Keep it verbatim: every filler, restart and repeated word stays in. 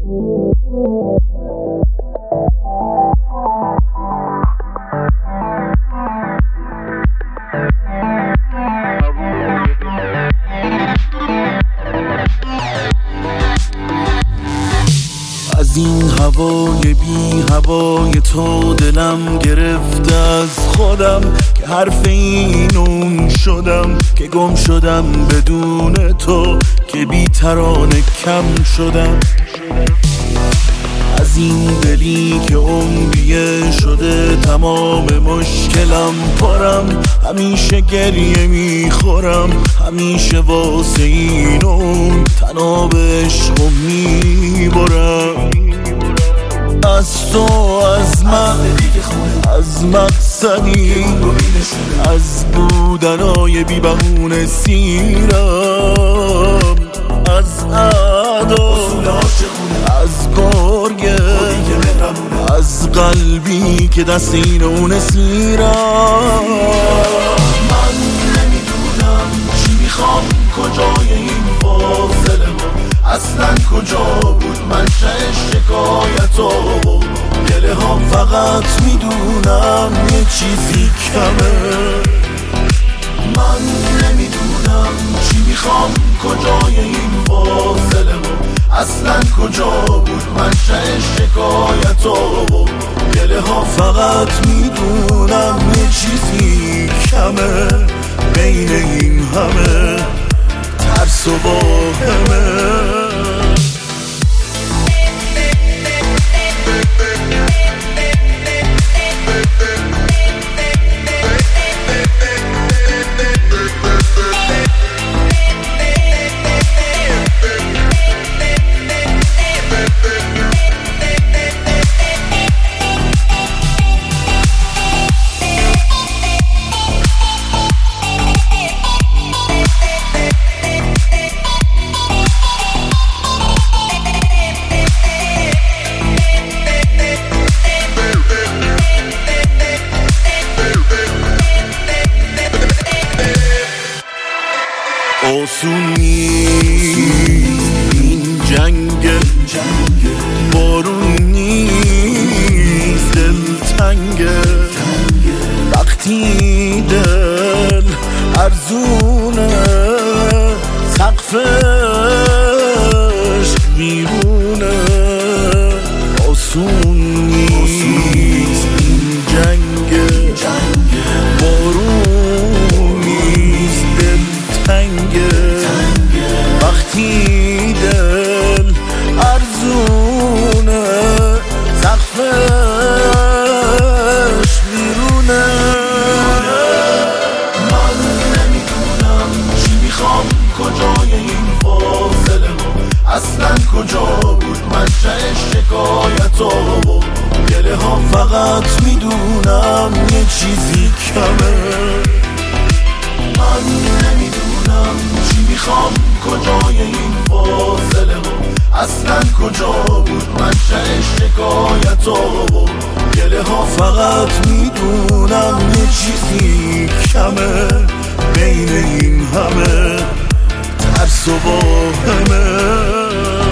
از این هوای بی هوای تو دلم گرفته از خودم، که حرف این اون شدم، که گم شدم بدون تو، که بی ترانه کم شدم. از این دلی که عمریه شده تمام مشکلم پرم، همیشه گریه میخورم، همیشه واسه این اون تناب عشقو میبرم. از تو، از من، از مقصدی، از بودنای بی بهونه سیرم، از ادا، از گرگه، از قلبی که دست این اون سیرم. من نمیدونم چی میخوام، کجای این فاصله ما اصلا کجا بود منشأ شکایت و گله ها. فقط میدونم یه چیزی کمه. من نمیدونم چی میخوام، کجای این فاصله ما اصلا کجا بود منشأ شکایت و گله ها. فقط میدونم یه چیزی کمه بین این همه ترس و واهمه. آسون نیست این جنگ، بارون نیست دلتنگه، وقتی دل ارزونه سقفش بیرونه. آسون نیست این جنگ، بارون نیست دلتنگه، وقتی دل ارزونه سقفش بیرونه. من نمیدونم چی میخوام، کجای این فاصله ما اصلا کجا بود منشأ شکایت و گله ها. فقط میدونم یه چیزی کمه. من نمیدونم چی میخوام، کجای این فاصله ما اصلا کجا بود منشأ شکایت و گله ها. فقط میدونم یه چیزی کمه بین این همه ترس و واهمه.